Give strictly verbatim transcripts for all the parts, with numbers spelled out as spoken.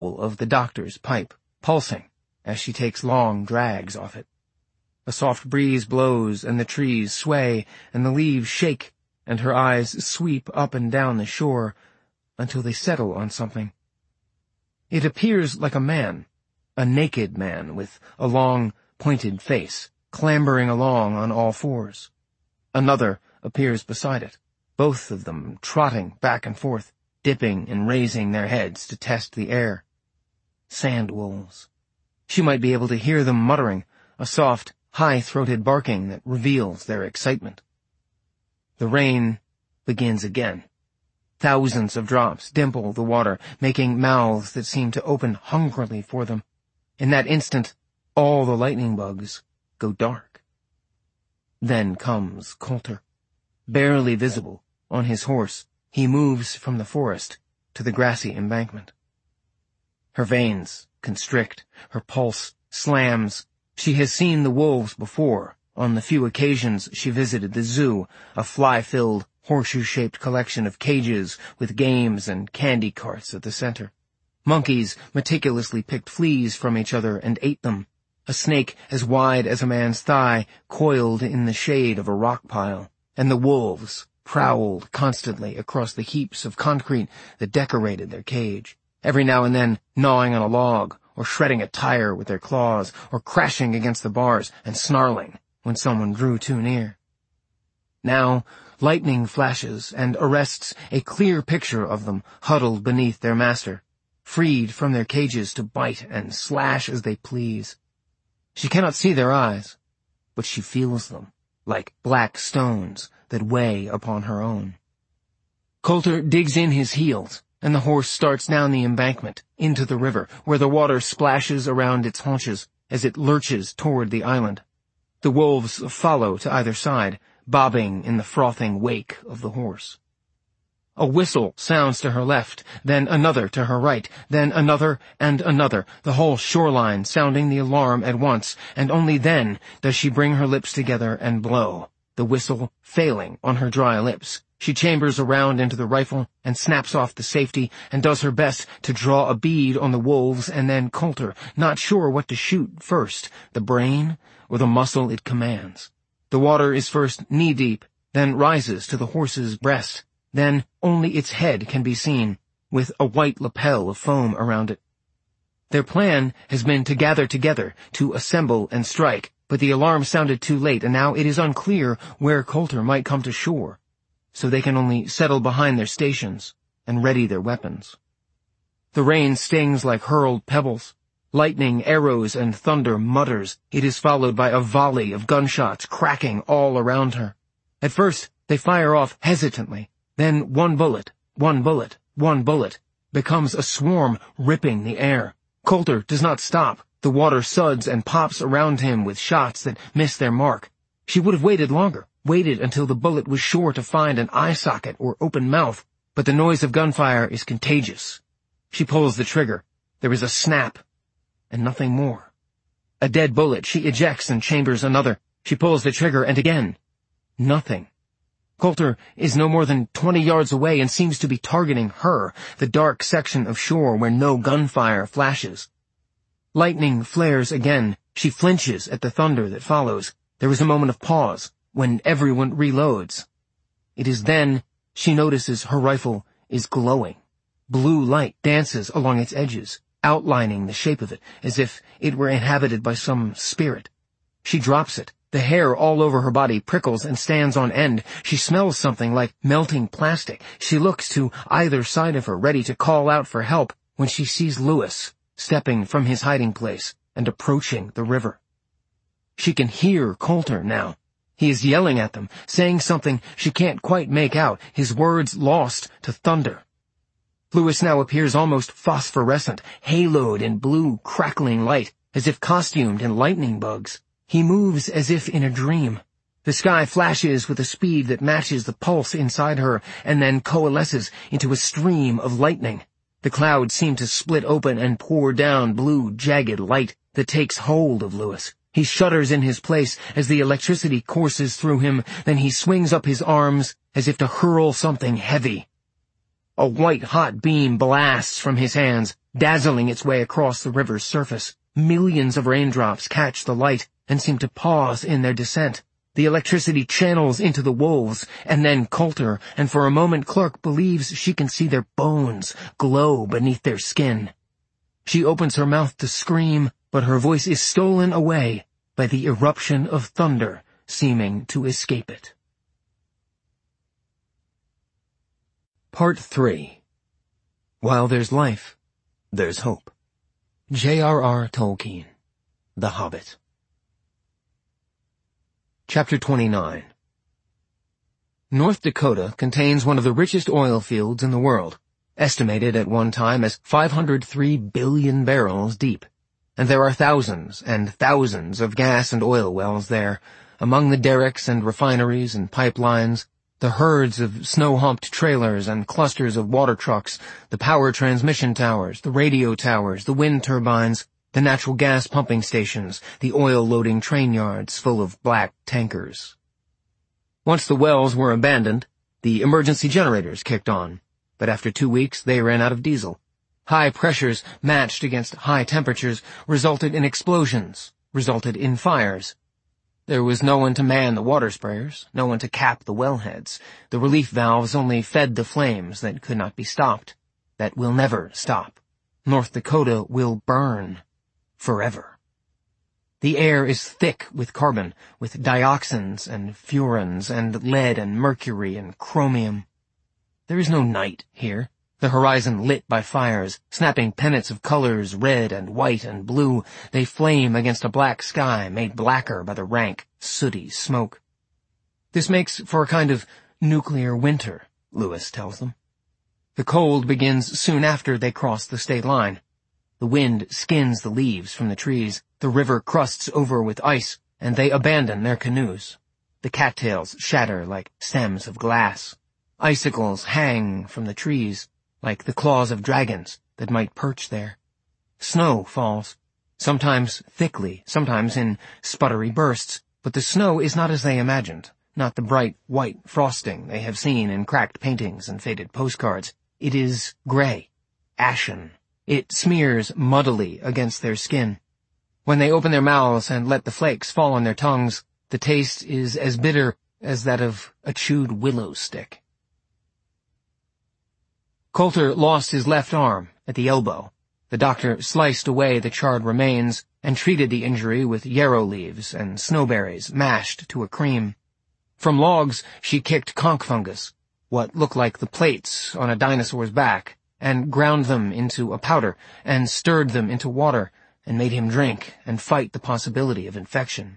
of the doctor's pipe, pulsing as she takes long drags off it. A soft breeze blows, and the trees sway, and the leaves shake, and her eyes sweep up and down the shore until they settle on something. It appears like a man, a naked man with a long, pointed face, clambering along on all fours. Another appears beside it, both of them trotting back and forth, dipping and raising their heads to test the air. Sand wolves. She might be able to hear them muttering, a soft, high-throated barking that reveals their excitement. The rain begins again. Thousands of drops dimple the water, making mouths that seem to open hungrily for them. In that instant, all the lightning bugs go dark. Then comes Coulter. Barely visible, on his horse, he moves from the forest to the grassy embankment. Her veins constrict, her pulse slams. She has seen the wolves before, on the few occasions she visited the zoo, a fly-filled, horseshoe-shaped collection of cages with games and candy carts at the center. Monkeys meticulously picked fleas from each other and ate them. A snake as wide as a man's thigh coiled in the shade of a rock pile, and the wolves prowled constantly across the heaps of concrete that decorated their cage, every now and then gnawing on a log, or shredding a tire with their claws, or crashing against the bars and snarling when someone drew too near. Now, lightning flashes and arrests a clear picture of them huddled beneath their master, freed from their cages to bite and slash as they please. She cannot see their eyes, but she feels them, like black stones that weigh upon her own. Coulter digs in his heels, and the horse starts down the embankment, into the river, where the water splashes around its haunches as it lurches toward the island. The wolves follow to either side, bobbing in the frothing wake of the horse. A whistle sounds to her left, then another to her right, then another and another, the whole shoreline sounding the alarm at once, and only then does she bring her lips together and blow, the whistle failing on her dry lips. She chambers around into the rifle and snaps off the safety and does her best to draw a bead on the wolves, and then Coulter, not sure what to shoot first, the brain or the muscle it commands. The water is first knee-deep, then rises to the horse's breast. Then only its head can be seen, with a white lapel of foam around it. Their plan has been to gather together, to assemble and strike, but the alarm sounded too late, and now it is unclear where Coulter might come to shore, so they can only settle behind their stations and ready their weapons. The rain stings like hurled pebbles. Lightning, arrows, and thunder mutters. It is followed by a volley of gunshots cracking all around her. At first, they fire off hesitantly. Then one bullet, one bullet, one bullet, becomes a swarm ripping the air. Coulter does not stop. The water suds and pops around him with shots that miss their mark. She would have waited longer, waited until the bullet was sure to find an eye socket or open mouth, but the noise of gunfire is contagious. She pulls the trigger. There is a snap, and nothing more. A dead bullet. She ejects and chambers another. She pulls the trigger, and again, nothing. Coulter is no more than twenty yards away and seems to be targeting her, the dark section of shore where no gunfire flashes. Lightning flares again. She flinches at the thunder that follows. There is a moment of pause, when everyone reloads. It is then she notices her rifle is glowing. Blue light dances along its edges, outlining the shape of it, as if it were inhabited by some spirit. She drops it. The hair all over her body prickles and stands on end. She smells something like melting plastic. She looks to either side of her, ready to call out for help, when she sees Lewis stepping from his hiding place and approaching the river. She can hear Coulter now. He is yelling at them, saying something she can't quite make out, his words lost to thunder. Lewis now appears almost phosphorescent, haloed in blue, crackling light, as if costumed in lightning bugs. He moves as if in a dream. The sky flashes with a speed that matches the pulse inside her, and then coalesces into a stream of lightning. The clouds seem to split open and pour down blue, jagged light that takes hold of Lewis. He shudders in his place as the electricity courses through him, then he swings up his arms as if to hurl something heavy. A white-hot beam blasts from his hands, dazzling its way across the river's surface. Millions of raindrops catch the light and seem to pause in their descent. The electricity channels into the wolves, and then Coulter, and for a moment Clark believes she can see their bones glow beneath their skin. She opens her mouth to scream, but her voice is stolen away by the eruption of thunder seeming to escape it. Part three. While there's life, there's hope. J R R Tolkien, The Hobbit. Chapter twenty-nine. North Dakota contains one of the richest oil fields in the world, estimated at one time as five hundred three billion barrels deep. And there are thousands and thousands of gas and oil wells there, among the derricks and refineries and pipelines, the herds of snow-humped trailers and clusters of water trucks, the power transmission towers, the radio towers, the wind turbines, the natural gas pumping stations, the oil-loading train yards full of black tankers. Once the wells were abandoned, the emergency generators kicked on, but after two weeks they ran out of diesel. High pressures matched against high temperatures resulted in explosions, resulted in fires. There was no one to man the water sprayers, no one to cap the wellheads. The relief valves only fed the flames that could not be stopped, that will never stop. North Dakota will burn. Forever. The air is thick with carbon, with dioxins and furans and lead and mercury and chromium. There is no night here, the horizon lit by fires, snapping pennants of colors, red and white and blue. They flame against a black sky made blacker by the rank, sooty smoke. This makes for a kind of nuclear winter, Lewis tells them. The cold begins soon after they cross the state line. The wind skins the leaves from the trees, the river crusts over with ice, and they abandon their canoes. The cattails shatter like stems of glass. Icicles hang from the trees, like the claws of dragons that might perch there. Snow falls, sometimes thickly, sometimes in sputtery bursts, but the snow is not as they imagined, not the bright white frosting they have seen in cracked paintings and faded postcards. It is gray, ashen. It smears muddily against their skin. When they open their mouths and let the flakes fall on their tongues, the taste is as bitter as that of a chewed willow stick. Coulter lost his left arm at the elbow. The doctor sliced away the charred remains and treated the injury with yarrow leaves and snowberries mashed to a cream. From logs she kicked conch fungus, what looked like the plates on a dinosaur's back, and ground them into a powder, and stirred them into water, and made him drink and fight the possibility of infection.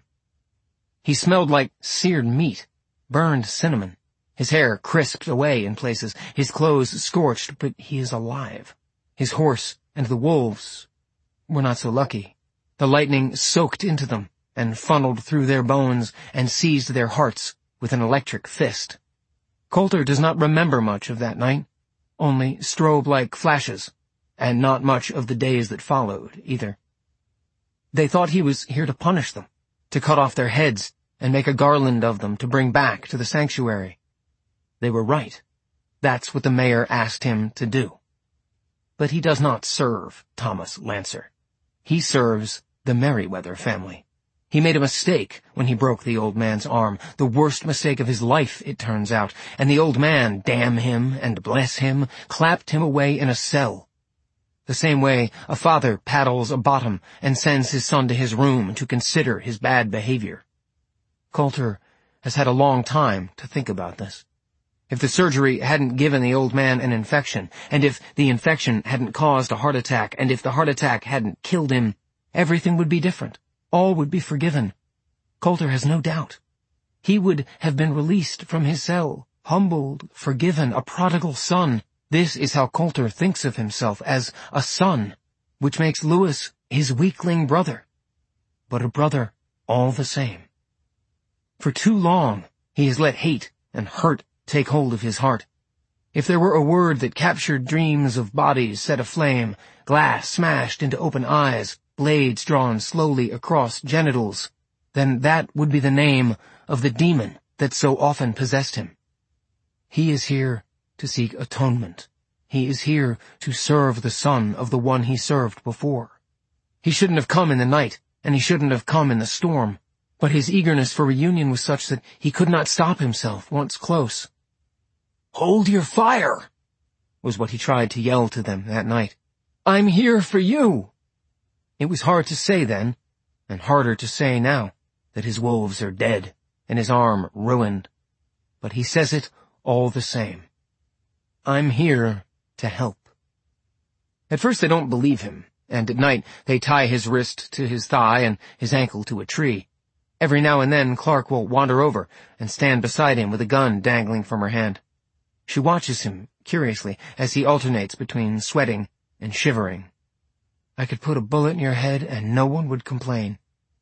He smelled like seared meat, burned cinnamon. His hair crisped away in places, his clothes scorched, but he is alive. His horse and the wolves were not so lucky. The lightning soaked into them, and funneled through their bones, and seized their hearts with an electric fist. Coulter does not remember much of that night. Only strobe-like flashes, and not much of the days that followed, either. They thought he was here to punish them, to cut off their heads and make a garland of them to bring back to the sanctuary. They were right. That's what the mayor asked him to do. But he does not serve Thomas Lancer. He serves the Merriweather family. He made a mistake when he broke the old man's arm, the worst mistake of his life, it turns out, and the old man, damn him and bless him, clapped him away in a cell. The same way a father paddles a bottom and sends his son to his room to consider his bad behavior. Coulter has had a long time to think about this. If the surgery hadn't given the old man an infection, and if the infection hadn't caused a heart attack, and if the heart attack hadn't killed him, everything would be different. All would be forgiven. Coulter has no doubt. He would have been released from his cell, humbled, forgiven, a prodigal son. This is how Coulter thinks of himself, as a son, which makes Lewis his weakling brother, but a brother all the same. For too long, he has let hate and hurt take hold of his heart. If there were a word that captured dreams of bodies set aflame, glass smashed into open eyes, blades drawn slowly across genitals, then that would be the name of the demon that so often possessed him. He is here to seek atonement. He is here to serve the son of the one he served before. He shouldn't have come in the night, and he shouldn't have come in the storm, but his eagerness for reunion was such that he could not stop himself once close. "Hold your fire!" was what he tried to yell to them that night. "I'm here for you!" It was hard to say then, and harder to say now, that his wolves are dead and his arm ruined. But he says it all the same. I'm here to help. At first they don't believe him, and at night they tie his wrist to his thigh and his ankle to a tree. Every now and then Clark will wander over and stand beside him with a gun dangling from her hand. She watches him curiously as he alternates between sweating and shivering. I could put a bullet in your head and no one would complain.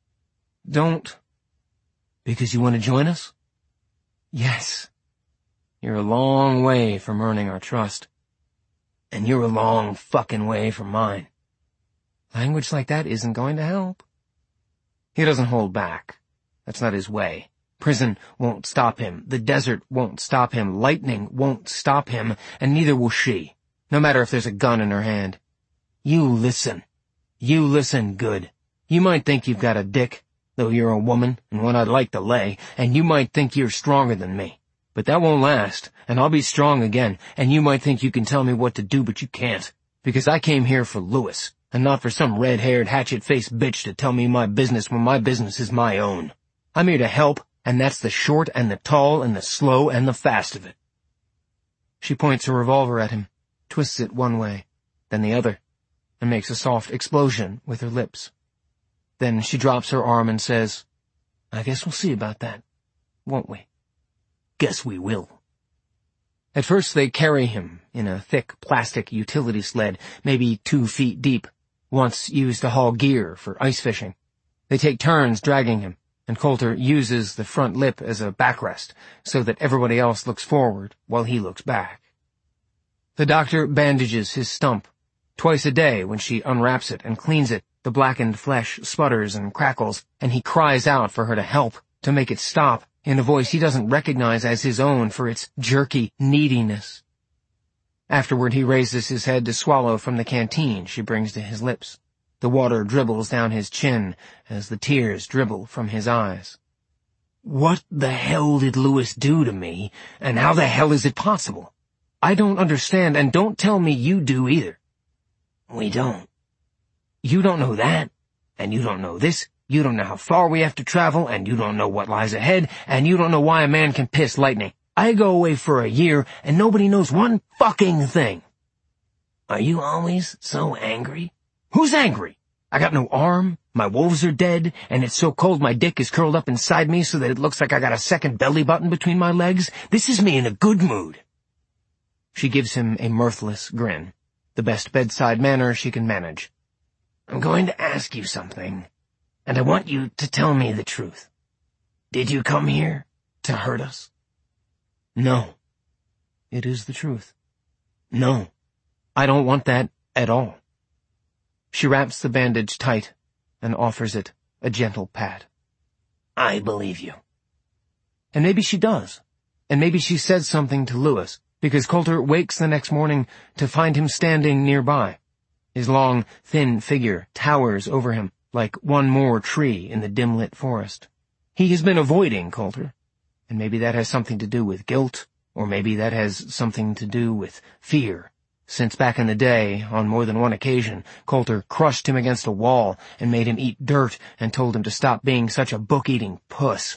Don't. Because you want to join us? Yes. You're a long way from earning our trust. And you're a long fucking way from mine. Language like that isn't going to help. He doesn't hold back. That's not his way. Prison won't stop him. The desert won't stop him. Lightning won't stop him. And neither will she, no matter if there's a gun in her hand. You listen. You listen good. You might think you've got a dick, though you're a woman and one I'd like to lay, and you might think you're stronger than me. But that won't last, and I'll be strong again, and you might think you can tell me what to do, but you can't. Because I came here for Lewis, and not for some red-haired, hatchet-faced bitch to tell me my business when my business is my own. I'm here to help, and that's the short and the tall and the slow and the fast of it. She points her revolver at him, twists it one way, then the other, and makes a soft explosion with her lips. Then she drops her arm and says, I guess we'll see about that, won't we? Guess we will. At first they carry him in a thick plastic utility sled, maybe two feet deep, once used to haul gear for ice fishing. They take turns dragging him, and Coulter uses the front lip as a backrest so that everybody else looks forward while he looks back. The doctor bandages his stump. Twice a day when she unwraps it and cleans it, the blackened flesh sputters and crackles, and he cries out for her to help, to make it stop, in a voice he doesn't recognize as his own for its jerky neediness. Afterward he raises his head to swallow from the canteen she brings to his lips. The water dribbles down his chin as the tears dribble from his eyes. What the hell did Lewis do to me, and how the hell is it possible? I don't understand, and don't tell me you do either. We don't. You don't know that, and you don't know this. You don't know how far we have to travel, and you don't know what lies ahead, and you don't know why a man can piss lightning. I go away for a year, and nobody knows one fucking thing. Are you always so angry? Who's angry? I got no arm, my wolves are dead, and it's so cold my dick is curled up inside me so that it looks like I got a second belly button between my legs. This is me in a good mood. She gives him a mirthless grin, the best bedside manner she can manage. I'm going to ask you something. And I want you to tell me the truth. Did you come here to hurt us? No. It is the truth. No. I don't want that at all. She wraps the bandage tight and offers it a gentle pat. I believe you. And maybe she does. And maybe she says something to Lewis, because Coulter wakes the next morning to find him standing nearby. His long, thin figure towers over him, like one more tree in the dim-lit forest. He has been avoiding Coulter, and maybe that has something to do with guilt, or maybe that has something to do with fear, since back in the day, on more than one occasion, Coulter crushed him against a wall and made him eat dirt and told him to stop being such a book-eating puss.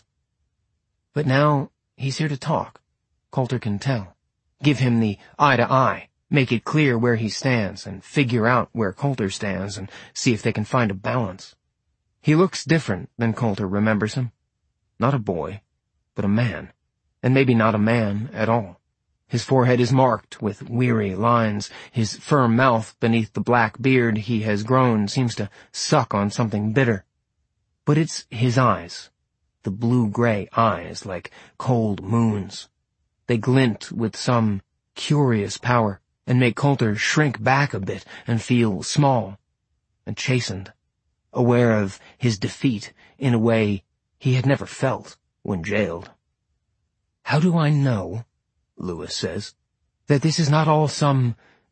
But now he's here to talk. Coulter can tell. Give him the eye-to-eye. Make it clear where he stands, and figure out where Coulter stands, and see if they can find a balance. He looks different than Coulter remembers him. Not a boy, but a man, and maybe not a man at all. His forehead is marked with weary lines. His firm mouth beneath the black beard he has grown seems to suck on something bitter. But it's his eyes, the blue-gray eyes like cold moons. They glint with some curious power, and make Coulter shrink back a bit and feel small and chastened, aware of his defeat in a way he had never felt when jailed. How do I know, Lewis says, that this is not all some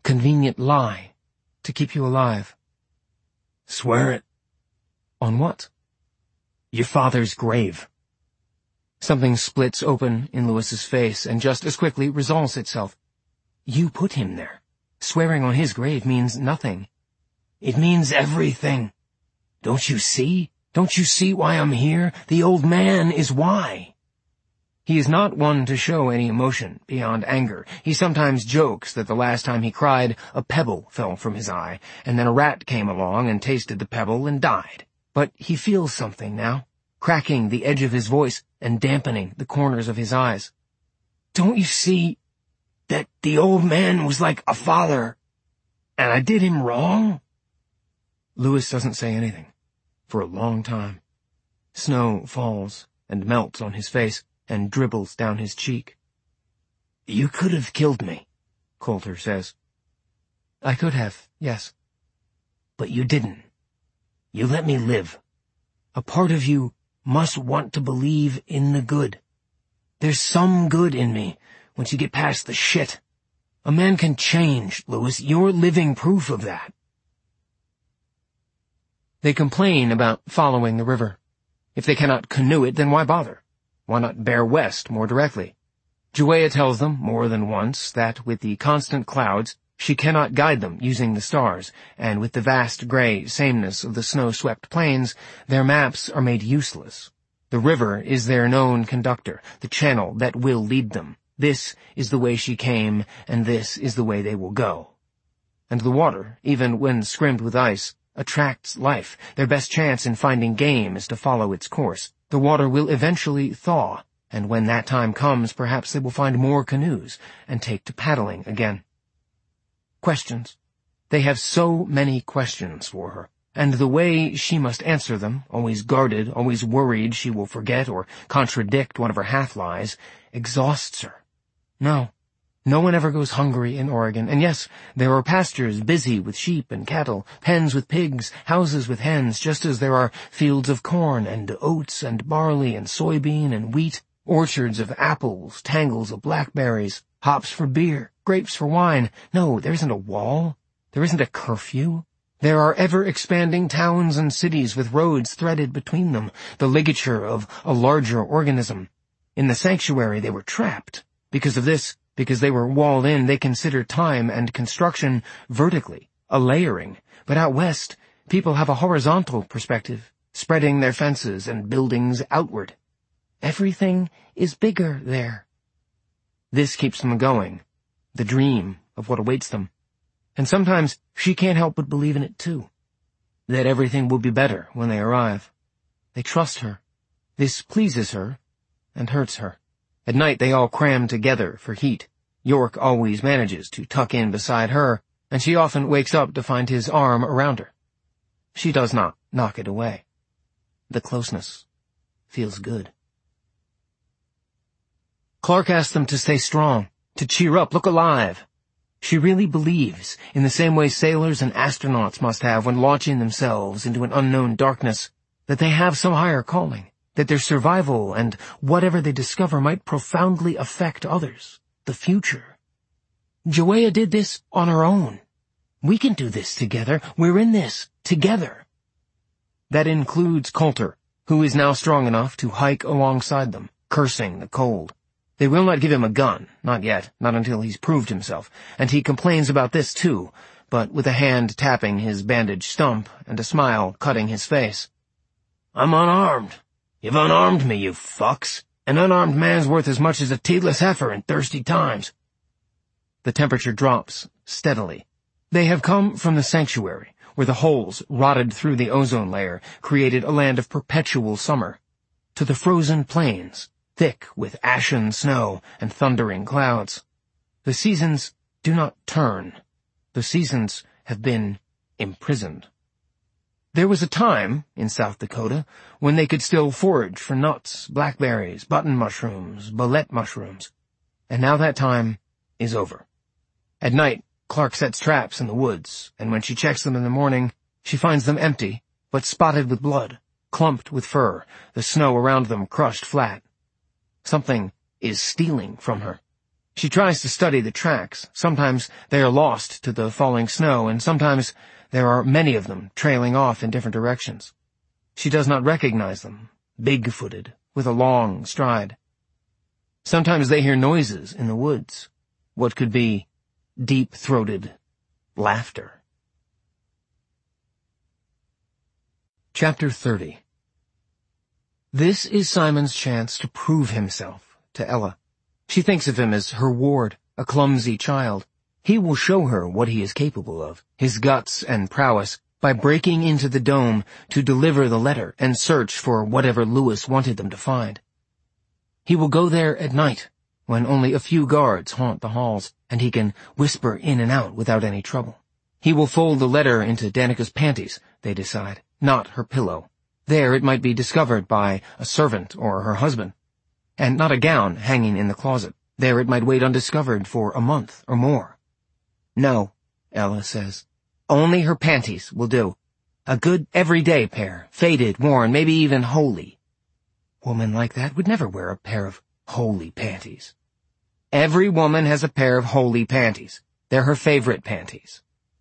convenient lie to keep you alive. Swear it. On what? Your father's grave. Something splits open in Lewis's face and just as quickly resolves itself. You put him there. Swearing on his grave means nothing. It means everything. Don't you see? Don't you see why I'm here? The old man is why. He is not one to show any emotion beyond anger. He sometimes jokes that the last time he cried, a pebble fell from his eye, and then a rat came along and tasted the pebble and died. But he feels something now, cracking the edge of his voice and dampening the corners of his eyes. Don't you see that the old man was like a father, and I did him wrong? Lewis doesn't say anything for a long time. Snow falls and melts on his face and dribbles down his cheek. You could have killed me, Coulter says. I could have, yes. But you didn't. You let me live. A part of you must want to believe in the good. There's some good in me once you get past the shit. A man can change, Lewis. You're living proof of that. They complain about following the river. If they cannot canoe it, then why bother? Why not bear west more directly? Juea tells them more than once that with the constant clouds, she cannot guide them using the stars, and with the vast gray sameness of the snow-swept plains, their maps are made useless. The river is their known conductor, the channel that will lead them. This is the way she came, and this is the way they will go. And the water, even when scrimmed with ice, attracts life. Their best chance in finding game is to follow its course. The water will eventually thaw, and when that time comes, perhaps they will find more canoes and take to paddling again. Questions. They have so many questions for her, and the way she must answer them, always guarded, always worried she will forget or contradict one of her half-lies, exhausts her. No, no one ever goes hungry in Oregon, and yes, there are pastures busy with sheep and cattle, pens with pigs, houses with hens, just as there are fields of corn and oats and barley and soybean and wheat, orchards of apples, tangles of blackberries, hops for beer, grapes for wine. No, there isn't a wall. There isn't a curfew. There are ever-expanding towns and cities with roads threaded between them, the ligature of a larger organism. In the sanctuary they were trapped. Because of this, because they were walled in, they consider time and construction vertically, a layering. But out west, people have a horizontal perspective, spreading their fences and buildings outward. Everything is bigger there. This keeps them going, the dream of what awaits them. And sometimes she can't help but believe in it too, that everything will be better when they arrive. They trust her. This pleases her and hurts her. At night they all cram together for heat. York always manages to tuck in beside her, and she often wakes up to find his arm around her. She does not knock it away. The closeness feels good. Clark asks them to stay strong, to cheer up, look alive. She really believes, in the same way sailors and astronauts must have when launching themselves into an unknown darkness, that they have some higher calling, that their survival and whatever they discover might profoundly affect others, the future. Juea did this on her own. We can do this together. We're in this together. That includes Coulter, who is now strong enough to hike alongside them, cursing the cold. They will not give him a gun, not yet, not until he's proved himself, and he complains about this too, but with a hand tapping his bandaged stump and a smile cutting his face. I'm unarmed. You've unarmed me, you fucks. An unarmed man's worth as much as a teatless heifer in thirsty times. The temperature drops steadily. They have come from the sanctuary, where the holes rotted through the ozone layer created a land of perpetual summer, to the frozen plains, thick with ashen snow and thundering clouds. The seasons do not turn. The seasons have been imprisoned. There was a time, in South Dakota, when they could still forage for nuts, blackberries, button mushrooms, bolete mushrooms. And now that time is over. At night, Clark sets traps in the woods, and when she checks them in the morning, she finds them empty, but spotted with blood, clumped with fur, the snow around them crushed flat. Something is stealing from her. She tries to study the tracks. Sometimes they are lost to the falling snow, and sometimes there are many of them trailing off in different directions. She does not recognize them, big-footed, with a long stride. Sometimes they hear noises in the woods, what could be deep-throated laughter. Chapter thirty. This is Simon's chance to prove himself to Ella. She thinks of him as her ward, a clumsy child. He will show her what he is capable of, his guts and prowess, by breaking into the dome to deliver the letter and search for whatever Lewis wanted them to find. He will go there at night, when only a few guards haunt the halls, and he can whisper in and out without any trouble. He will fold the letter into Danica's panties, they decide, not her pillow. There it might be discovered by a servant or her husband. And not a gown hanging in the closet. There it might wait undiscovered for a month or more. No, Ella says. Only her panties will do. A good everyday pair, faded, worn, maybe even holy. Woman like that would never wear a pair of holy panties. Every woman has a pair of holy panties. They're her favorite panties.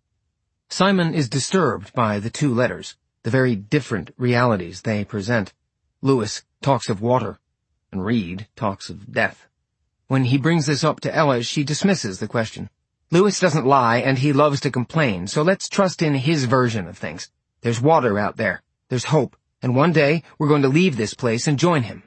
Simon is disturbed by the two letters, the very different realities they present. Lewis talks of water, and Reed talks of death. When he brings this up to Ella, she dismisses the question. Lewis doesn't lie, and he loves to complain, so let's trust in his version of things. There's water out there. There's hope. And one day, we're going to leave this place and join him.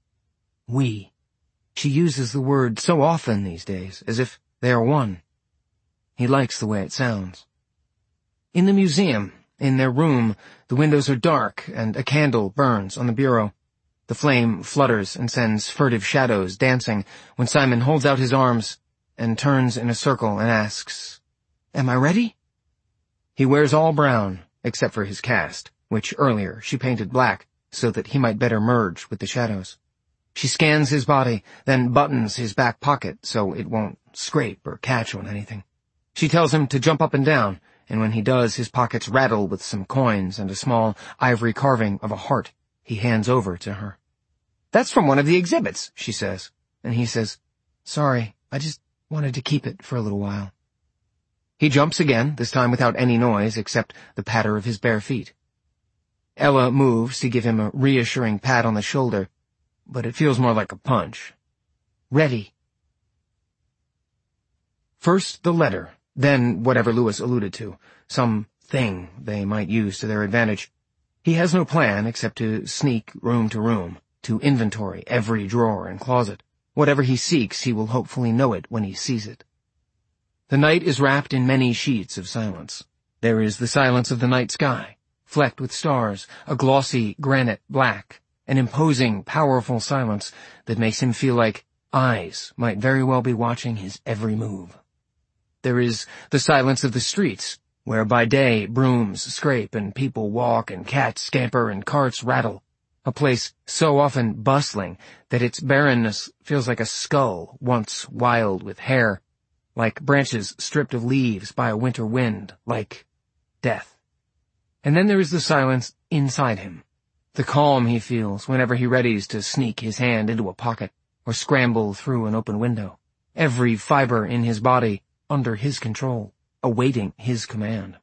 We. She uses the word so often these days, as if they are one. He likes the way it sounds. In the museum, in their room, the windows are dark, and a candle burns on the bureau. The flame flutters and sends furtive shadows dancing when Simon holds out his arms and turns in a circle and asks, Am I ready? He wears all brown, except for his cast, which earlier she painted black so that he might better merge with the shadows. She scans his body, then buttons his back pocket so it won't scrape or catch on anything. She tells him to jump up and down, and when he does, his pockets rattle with some coins and a small ivory carving of a heart he hands over to her. That's from one of the exhibits, she says, and he says, Sorry, I just wanted to keep it for a little while. He jumps again, this time without any noise except the patter of his bare feet. Ella moves to give him a reassuring pat on the shoulder, but it feels more like a punch. Ready. First the letter, then whatever Lewis alluded to, some thing they might use to their advantage. He has no plan except to sneak room to room, to inventory every drawer and closet. Whatever he seeks, he will hopefully know it when he sees it. The night is wrapped in many sheets of silence. There is the silence of the night sky, flecked with stars, a glossy granite black, an imposing, powerful silence that makes him feel like eyes might very well be watching his every move. There is the silence of the streets, where by day brooms scrape and people walk and cats scamper and carts rattle, a place so often bustling that its barrenness feels like a skull once wild with hair, like branches stripped of leaves by a winter wind, like death. And then there is the silence inside him, the calm he feels whenever he readies to sneak his hand into a pocket or scramble through an open window, every fiber in his body under his control, awaiting his command.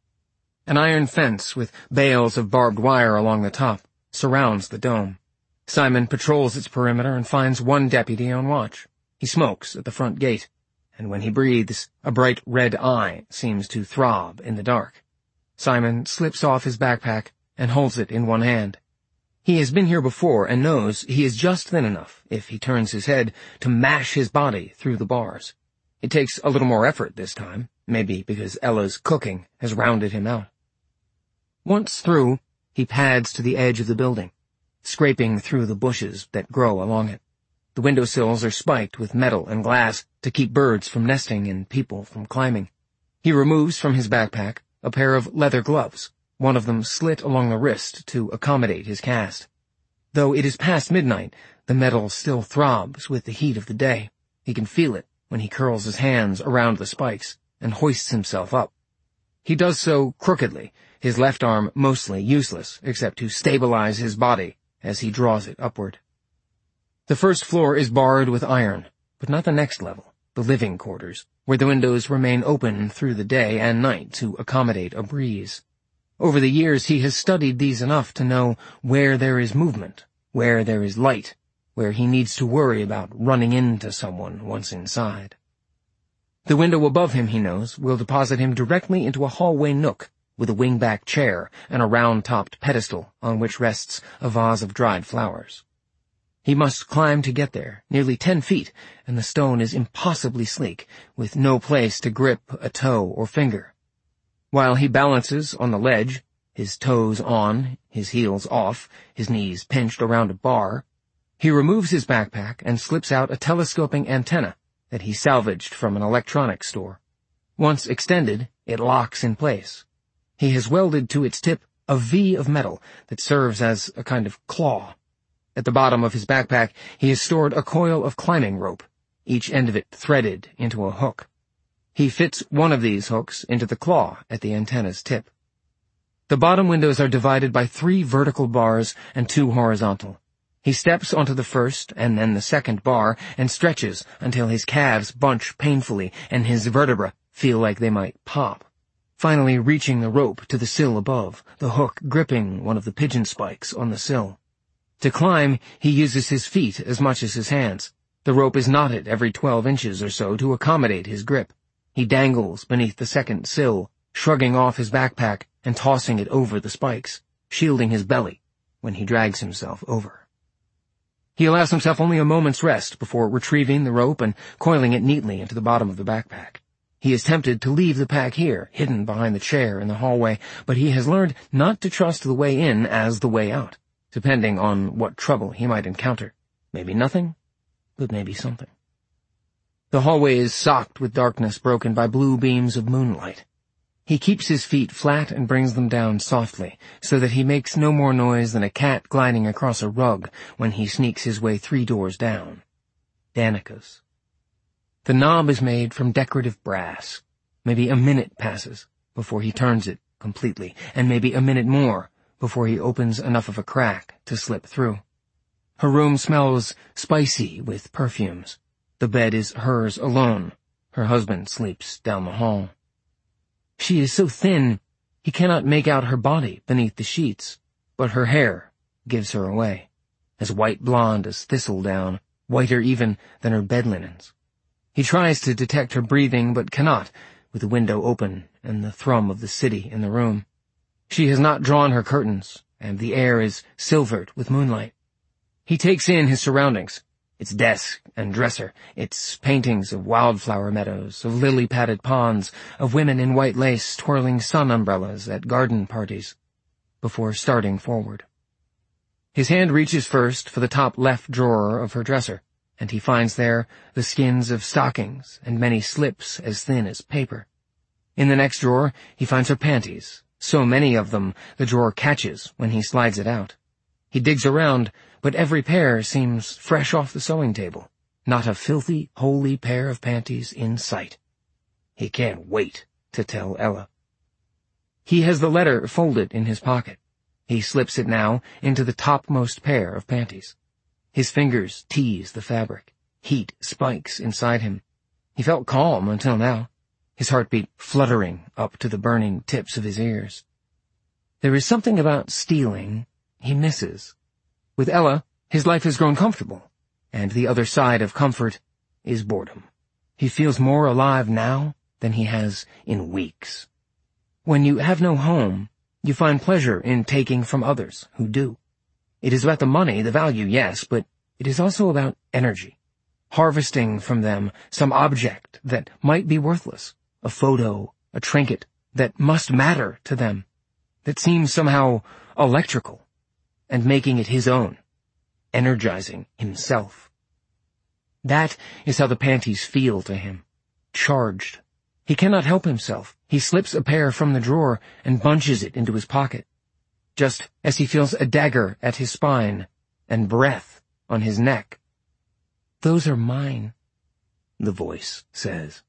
An iron fence with bales of barbed wire along the top surrounds the dome. Simon patrols its perimeter and finds one deputy on watch. He smokes at the front gate, and when he breathes, a bright red eye seems to throb in the dark. Simon slips off his backpack and holds it in one hand. He has been here before and knows he is just thin enough, if he turns his head, to mash his body through the bars. It takes a little more effort this time, maybe because Ella's cooking has rounded him out. Once through, he pads to the edge of the building, scraping through the bushes that grow along it. The windowsills are spiked with metal and glass to keep birds from nesting and people from climbing. He removes from his backpack a pair of leather gloves, one of them slit along the wrist to accommodate his cast. Though it is past midnight, the metal still throbs with the heat of the day. He can feel it when he curls his hands around the spikes and hoists himself up. He does so crookedly, his left arm mostly useless except to stabilize his body as he draws it upward. The first floor is barred with iron. but not the next level, the living quarters, where the windows remain open through the day and night to accommodate a breeze. Over the years he has studied these enough to know where there is movement, where there is light, where he needs to worry about running into someone once inside. The window above him, he knows, will deposit him directly into a hallway nook with a wing-back chair and a round-topped pedestal on which rests a vase of dried flowers. He must climb to get there, nearly ten feet, and the stone is impossibly sleek, with no place to grip a toe or finger. While he balances on the ledge, his toes on, his heels off, his knees pinched around a bar, he removes his backpack and slips out a telescoping antenna that he salvaged from an electronics store. Once extended, it locks in place. He has welded to its tip a V of metal that serves as a kind of claw. At the bottom of his backpack, he has stored a coil of climbing rope, each end of it threaded into a hook. He fits one of these hooks into the claw at the antenna's tip. The bottom windows are divided by three vertical bars and two horizontal. He steps onto the first and then the second bar and stretches until his calves bunch painfully and his vertebrae feel like they might pop, finally reaching the rope to the sill above, the hook gripping one of the pigeon spikes on the sill. To climb, he uses his feet as much as his hands. The rope is knotted every twelve inches or so to accommodate his grip. He dangles beneath the second sill, shrugging off his backpack and tossing it over the spikes, shielding his belly when he drags himself over. He allows himself only a moment's rest before retrieving the rope and coiling it neatly into the bottom of the backpack. He is tempted to leave the pack here, hidden behind the chair in the hallway, but he has learned not to trust the way in as the way out, depending on what trouble he might encounter. Maybe nothing, but maybe something. The hallway is socked with darkness broken by blue beams of moonlight. He keeps his feet flat and brings them down softly, so that he makes no more noise than a cat gliding across a rug when he sneaks his way three doors down. Danica's. The knob is made from decorative brass. Maybe a minute passes before he turns it completely, and maybe a minute more before he opens enough of a crack to slip through. Her room smells spicy with perfumes. The bed is hers alone. Her husband sleeps down the hall. She is so thin, he cannot make out her body beneath the sheets, but her hair gives her away, as white blonde as thistledown, whiter even than her bed linens. He tries to detect her breathing, but cannot, with the window open and the thrum of the city in the room. She has not drawn her curtains, and the air is silvered with moonlight. He takes in his surroundings, its desk and dresser, its paintings of wildflower meadows, of lily-padded ponds, of women in white lace twirling sun umbrellas at garden parties, before starting forward. His hand reaches first for the top left drawer of her dresser, and he finds there the skins of stockings and many slips as thin as paper. In the next drawer he finds her panties, so many of them the drawer catches when he slides it out. He digs around, but every pair seems fresh off the sewing table. Not a filthy, holy pair of panties in sight. He can't wait to tell Ella. He has the letter folded in his pocket. He slips it now into the topmost pair of panties. His fingers tease the fabric. Heat spikes inside him. He felt calm until now, his heartbeat fluttering up to the burning tips of his ears. There is something about stealing he misses. With Ella, his life has grown comfortable, and the other side of comfort is boredom. He feels more alive now than he has in weeks. When you have no home, you find pleasure in taking from others who do. It is about the money, the value, yes, but it is also about energy. Harvesting from them some object that might be worthless, a photo, a trinket that must matter to them, that seems somehow electrical, and making it his own, energizing himself. That is how the panties feel to him, charged. He cannot help himself. He slips a pair from the drawer and bunches it into his pocket, just as he feels a dagger at his spine and breath on his neck. "Those are mine," the voice says.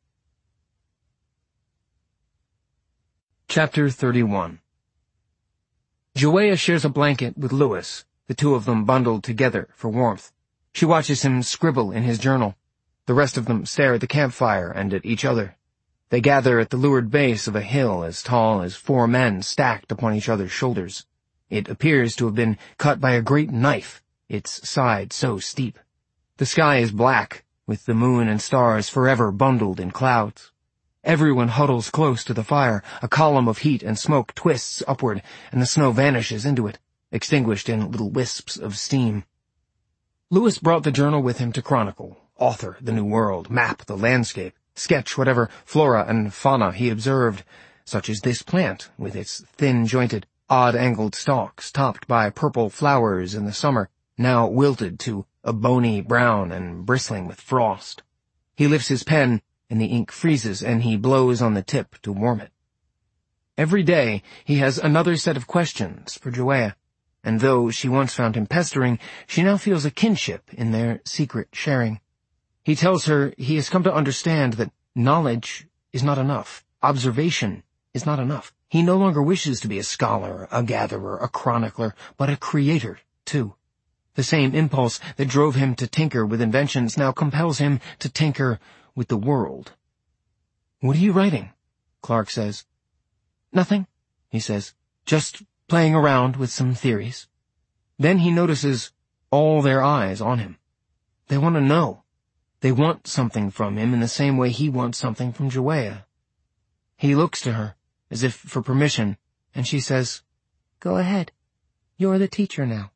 Chapter thirty-one. Joanna shares a blanket with Louis, the two of them bundled together for warmth. She watches him scribble in his journal. The rest of them stare at the campfire and at each other. They gather at the lurid base of a hill as tall as four men stacked upon each other's shoulders. It appears to have been cut by a great knife, its side so steep. The sky is black, with the moon and stars forever bundled in clouds. Everyone huddles close to the fire. A column of heat and smoke twists upward, and the snow vanishes into it, extinguished in little wisps of steam. Lewis brought the journal with him to chronicle, author the new world, map the landscape, sketch whatever flora and fauna he observed, such as this plant, with its thin-jointed, odd-angled stalks topped by purple flowers in the summer, now wilted to a bony brown and bristling with frost. He lifts his pen, and the ink freezes, and he blows on the tip to warm it. Every day he has another set of questions for Joanna, and though she once found him pestering, she now feels a kinship in their secret sharing. He tells her he has come to understand that knowledge is not enough, observation is not enough. He no longer wishes to be a scholar, a gatherer, a chronicler, but a creator, too. The same impulse that drove him to tinker with inventions now compels him to tinker with the world. "What are you writing?" Clark says. "Nothing," he says, "just playing around with some theories." Then he notices all their eyes on him. They want to know. They want something from him in the same way he wants something from Joanna. He looks to her, as if for permission, and she says, "Go ahead. You're the teacher now."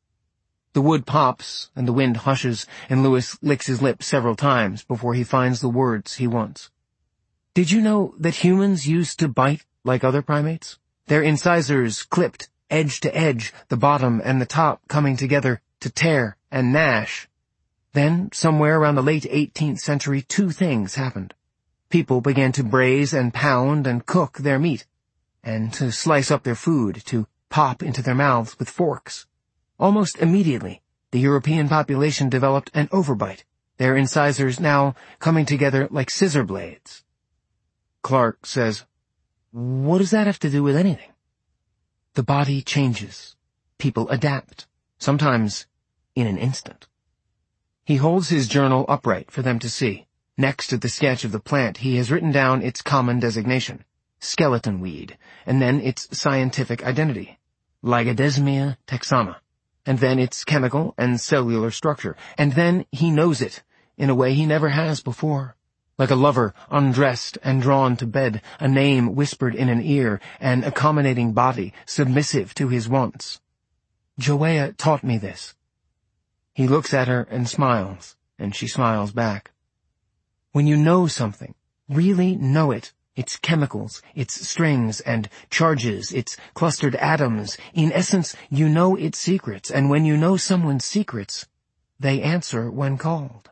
The wood pops, and the wind hushes, and Lewis licks his lips several times before he finds the words he wants. "Did you know that humans used to bite like other primates? Their incisors clipped, edge to edge, the bottom and the top coming together to tear and gnash. Then, somewhere around the late eighteenth century, two things happened. People began to braise and pound and cook their meat, and to slice up their food, to pop into their mouths with forks. Almost immediately, the European population developed an overbite, their incisors now coming together like scissor blades." Clark says, "What does that have to do with anything?" "The body changes. People adapt, sometimes in an instant." He holds his journal upright for them to see. Next to the sketch of the plant, he has written down its common designation, skeleton weed, and then its scientific identity, Lygodesmia texana, and then its chemical and cellular structure, and then he knows it in a way he never has before, like a lover undressed and drawn to bed, a name whispered in an ear, an accommodating body submissive to his wants. "Joanna taught me this." He looks at her and smiles, and she smiles back. When you know something, really know it, its chemicals, its strings and charges, its clustered atoms, in essence, you know its secrets, and when you know someone's secrets, they answer when called.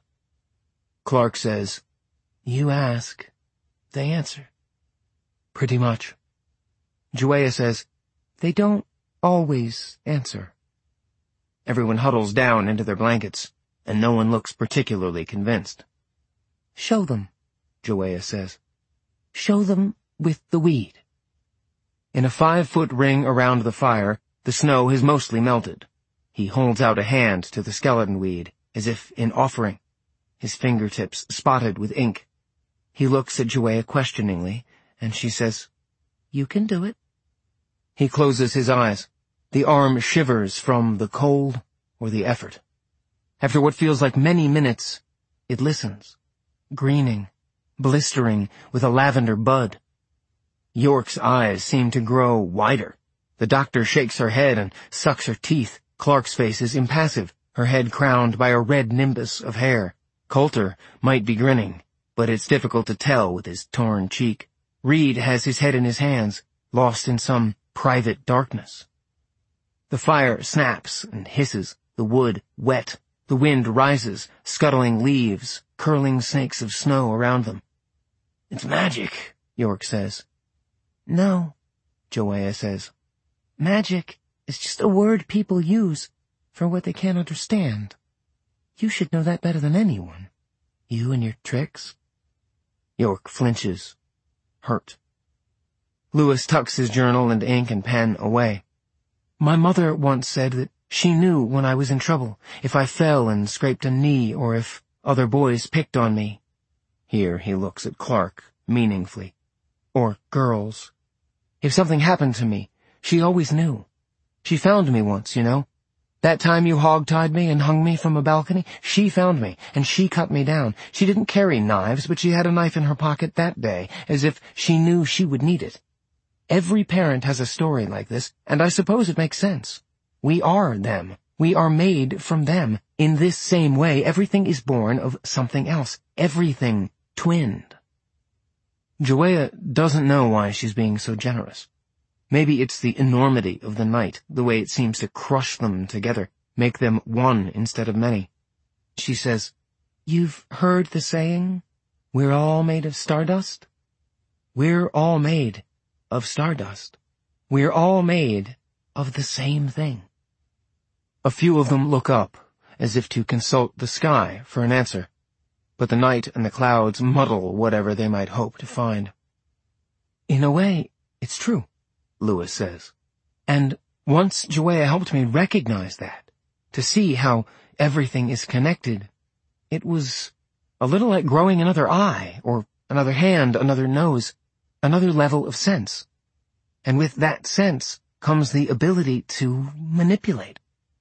Clark says, "You ask, they answer." "Pretty much." Joanna says, "They don't always answer." Everyone huddles down into their blankets, and no one looks particularly convinced. "Show them," Joanna says. "Show them with the weed." In a five-foot ring around the fire, the snow has mostly melted. He holds out a hand to the skeleton weed, as if in offering, his fingertips spotted with ink. He looks at Joanna questioningly, and she says, "You can do it." He closes his eyes. The arm shivers from the cold or the effort. After what feels like many minutes, it listens, greening, blistering with a lavender bud. York's eyes seem to grow wider. The doctor shakes her head and sucks her teeth. Clark's face is impassive, her head crowned by a red nimbus of hair. Coulter might be grinning, but it's difficult to tell with his torn cheek. Reed has his head in his hands, lost in some private darkness. The fire snaps and hisses, the wood wet. The wind rises, scuttling leaves, curling snakes of snow around them. "It's magic," York says. "No," Joanna says. "Magic is just a word people use for what they can't understand. You should know that better than anyone. You and your tricks." York flinches, hurt. Lewis tucks his journal and ink and pen away. "My mother once said that she knew when I was in trouble, if I fell and scraped a knee or if Other boys picked on me. Here he looks at Clark, meaningfully. Or girls. If something happened to me, she always knew. She found me once, you know. That time you hog-tied me and hung me from a balcony, she found me, and she cut me down. She didn't carry knives, but she had a knife in her pocket that day, as if she knew she would need it. Every parent has a story like this, and I suppose it makes sense. We are them. We are made from them. In this same way, everything is born of something else. Everything twinned. Joanna doesn't know why she's being so generous. Maybe it's the enormity of the night, the way it seems to crush them together, make them one instead of many. She says, "You've heard the saying, we're all made of stardust? We're all made of stardust. We're all made of the same thing." A few of them look up, as if to consult the sky for an answer, but the night and the clouds muddle whatever they might hope to find. "In a way, it's true," Lewis says. And once Joanna helped me recognize that, to see how everything is connected, it was a little like growing another eye, or another hand, another nose, another level of sense. And with that sense comes the ability to manipulate.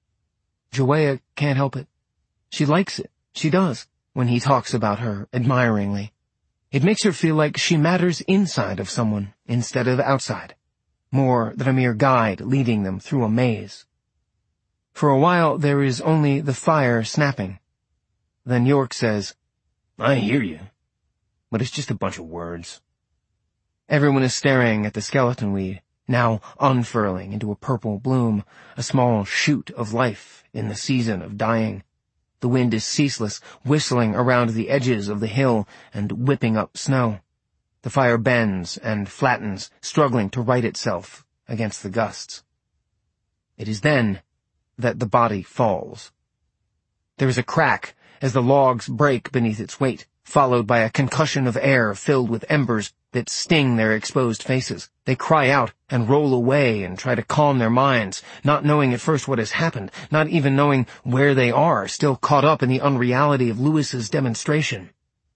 Joanna can't help it. She likes it. She does, when he talks about her admiringly. It makes her feel like she matters inside of someone instead of outside, more than a mere guide leading them through a maze. For a while there is only the fire snapping. Then York says, "I hear you, but it's just a bunch of words." Everyone is staring at the skeleton weed, now unfurling into a purple bloom, a small shoot of life in the season of dying. The wind is ceaseless, whistling around the edges of the hill and whipping up snow. The fire bends and flattens, struggling to right itself against the gusts. It is then that the body falls. There is a crack as the logs break beneath its weight, followed by a concussion of air filled with embers that sting their exposed faces. They cry out and roll away and try to calm their minds, not knowing at first what has happened, not even knowing where they are, still caught up in the unreality of Lewis's demonstration.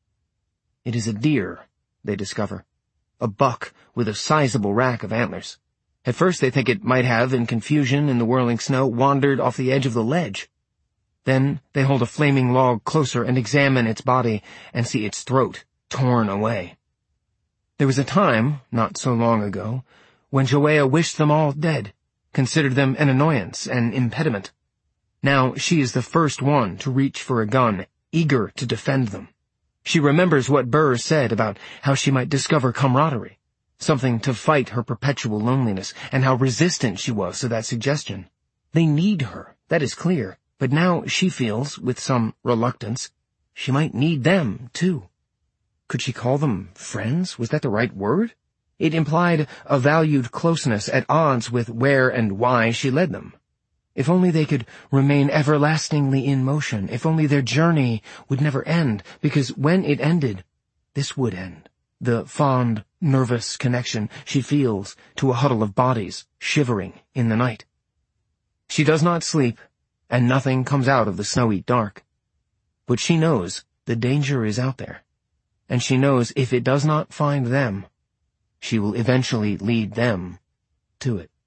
It is a deer, they discover. A buck with a sizable rack of antlers. At first they think it might have, in confusion in the whirling snow, wandered off the edge of the ledge. Then they hold a flaming log closer and examine its body and see its throat torn away. There was a time, not so long ago, when Joanna wished them all dead, considered them an annoyance, an impediment. Now she is the first one to reach for a gun, eager to defend them. She remembers what Burr said about how she might discover camaraderie, something to fight her perpetual loneliness, and how resistant she was to that suggestion. They need her, that is clear. But now she feels, with some reluctance, she might need them, too. Could she call them friends? Was that the right word? It implied a valued closeness at odds with where and why she led them. If only they could remain everlastingly in motion, if only their journey would never end, because when it ended, this would end. The fond, nervous connection she feels to a huddle of bodies shivering in the night. She does not sleep, and nothing comes out of the snowy dark. But she knows the danger is out there, and she knows if it does not find them, she will eventually lead them to it.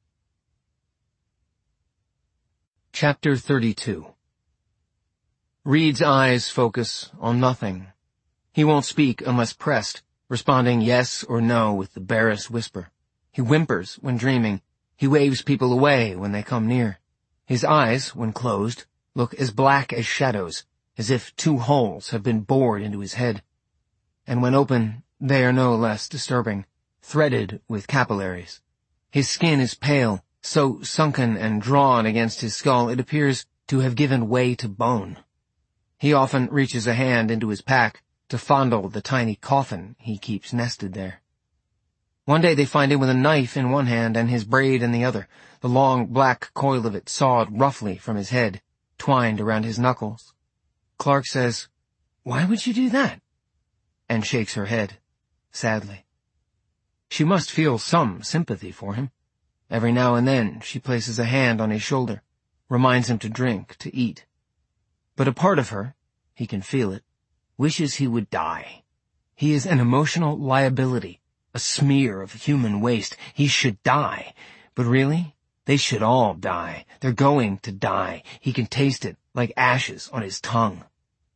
Chapter thirty-two. Reed's eyes focus on nothing. He won't speak unless pressed, responding yes or no with the barest whisper. He whimpers when dreaming. He waves people away when they come near. His eyes, when closed, look as black as shadows, as if two holes have been bored into his head. And when open, they are no less disturbing, threaded with capillaries. His skin is pale, so sunken and drawn against his skull it appears to have given way to bone. He often reaches a hand into his pack to fondle the tiny coffin he keeps nested there. One day they find him with a knife in one hand and his braid in the other, the long black coil of it sawed roughly from his head, twined around his knuckles. Clark says, "Why would you do that?" and shakes her head, sadly. She must feel some sympathy for him. Every now and then she places a hand on his shoulder, reminds him to drink, to eat. But a part of her, he can feel it, wishes he would die. He is an emotional liability, a smear of human waste. He should die. But really, they should all die. They're going to die. He can taste it like ashes on his tongue.